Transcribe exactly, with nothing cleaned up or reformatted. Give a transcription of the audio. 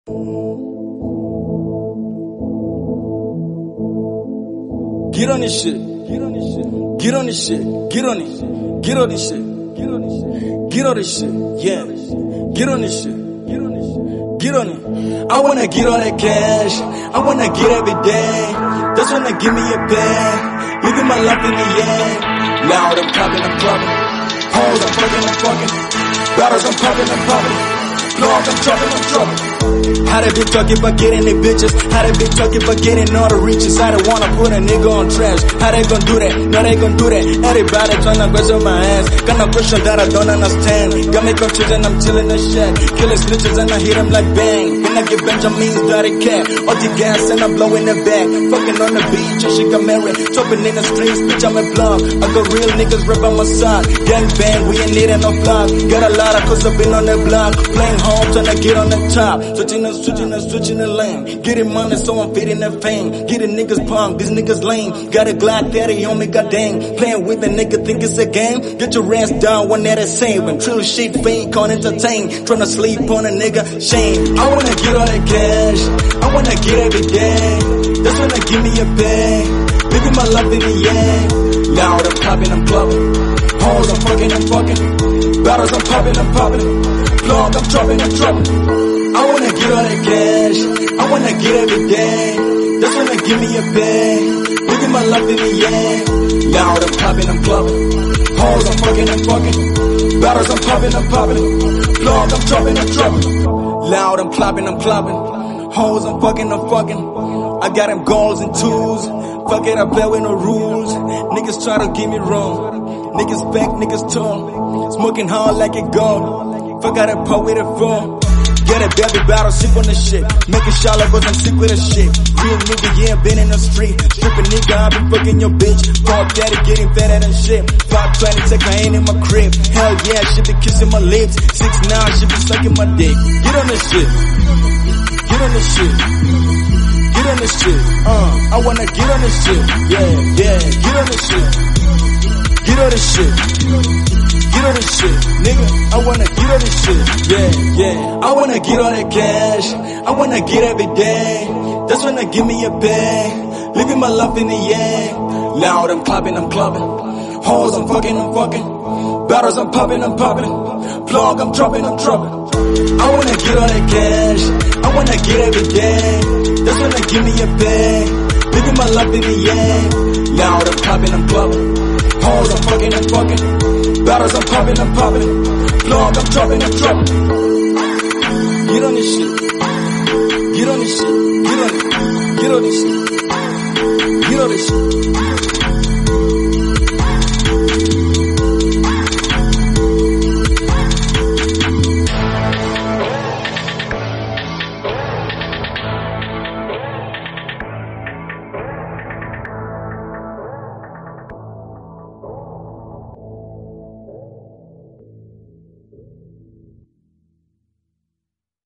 Get on this shit. Get on this shit. Get on this shit. Get on it. Get on this shit. Get on this shit. Get on this shit. Yeah. Get on this shit. Get on this shit. Get on it. I wanna get all that cash. I wanna get every day. That's when they give me a bag. Living my life in the end. Loud, I'm popping, I'm popping. Hoes, I'm fucking, I'm fucking. Bottles, I'm popping, I'm popping. Lord, I'm dropping, I'm dropping. How they been talking about getting they bitches? How they been talking about getting all the riches? I don't wanna put a nigga on trash. How they gon' do that? No, they gon' do that. Everybody tryna graze on my ass. Got no question that I don't understand. Got me confused and I'm chillin' the shack. Killing snitches and I hit them like bang. When I get Benjamin's dirty cat. All the gas and I'm blowing the back. Fucking on the beach and she got married. Chopping in the streets, bitch, I'm a blog. I got real niggas rip on my side. Gang bang, we ain't needin' no block. Got a lot of cause I've been on the block. Playing home, tryna get on the top. Switching and switching and switching the lane. Getting money so I'm feeding the fame. Getting niggas punk, these niggas lame. Got a Glock daddy on me, goddamn. Playing with a nigga, think it's a game. Get your ass down one that is same. When true shit fake, can't entertain. Tryna sleep on a nigga, shame. I wanna get all that cash. I wanna get every day. That's when they give me a bag. Living my life in the end. Loud, I'm popping, I'm clubbing. Hoes, I'm fucking, I'm fucking. Bottles, I'm popping, I'm popping. Plug, I'm dropping, I'm dropping. I wanna get all that cash. I wanna get every day. That's when they give me a bag. Living my life in the end. Loud, I'm popping, I'm clubbing. Hoes, I'm fucking, I'm fucking. Bottles, I'm popping, I'm popping. Plug, I'm dropping, I'm dropping. Loud, I'm clapping, I'm clapping. Hoes, I'm fucking, I'm fucking. I got them goals and twos. Fuck it, I play with no rules. Niggas try to get me wrong. Niggas back, niggas tongue. Smoking hard like it gone. Fuck out that pot with a phone. Get a baby battle, sick on the shit. Making sure like I'm sick with the shit. Real nigga, yeah, been in the street. Stripping nigga, I been fucking your bitch. Fuck daddy, getting fatter than shit. five twenty, take her in in my crib. Hell yeah, she be kissing my lips. six nine, she be sucking my dick. Get on this shit. Get on this shit. Get on this shit. Uh, I wanna get on this shit. Yeah, yeah, get on this shit. Get on this shit. Get on this shit, nigga. I wanna get on this shit. Yeah, yeah. I wanna get all that cash. I wanna get every day. That's when they give me a bag. Living my life in the end. Loud, I'm clapping, I'm clubbing. Hoes, I'm fucking, I'm fucking. Bottles, I'm popping, I'm popping. Plug, I'm dropping, I'm dropping. I wanna get all that cash. I wanna get every day. That's when they give me a bag. Living my life in the end. Loud, I'm clapping, I'm clubbing. Hoes, I'm fucking, I'm fucking. Bottles, I'm popping, I'm popping. Plug, I'm dropping, I'm dropping. Get on this shit. Get on this shit. Get on it. Get on this shit. Get on this shit.